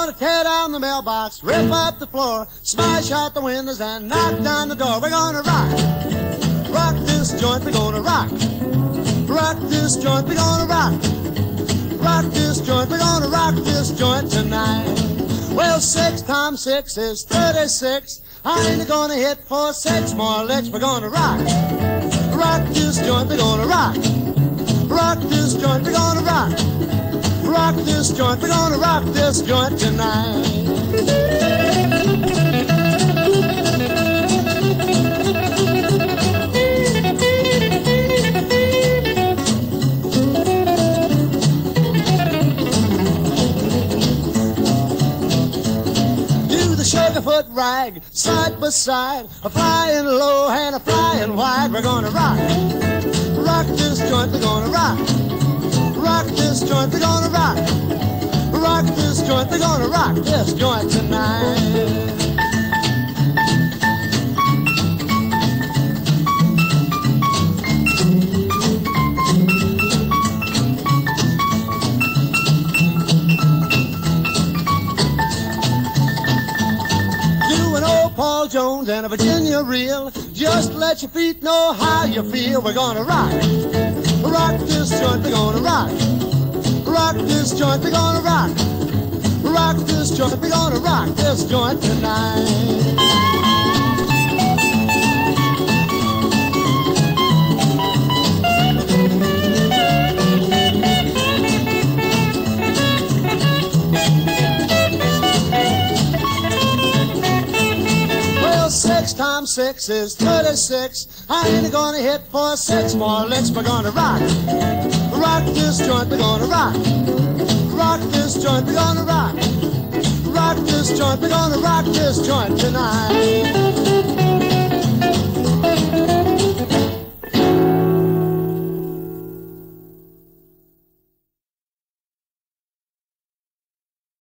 gonna tear down the mailbox, rip up the floor, smash out the windows and knock down the door. We're gonna rock this joint, we're gonna rock this joint, we're gonna rock this joint, we're gonna rock this joint tonight. Well, 6 times 6 is 36. I ain't gonna hit for 6 more licks. We're gonna rock this joint, we're gonna rock this joint, we're gonna rock this joint, we're gonna rock this joint tonight. Sugarfoot rag, side by side, a flying low and a flying wide. We're gonna rock this joint, we're gonna rock this joint, we're gonna rock this joint, we're gonna rock this joint tonight. Paul Jones and a Virginia reel. Just let your feet know how you feel. We're gonna rock this joint, we're gonna rock this joint, we're gonna rock this joint, we're gonna rock this joint tonight. Six times 6 is 36. I ain't gonna hit for 6 more licks. We're gonna rock this joint, we're gonna rock this joint, we're gonna rock this joint, we're gonna rock this joint tonight.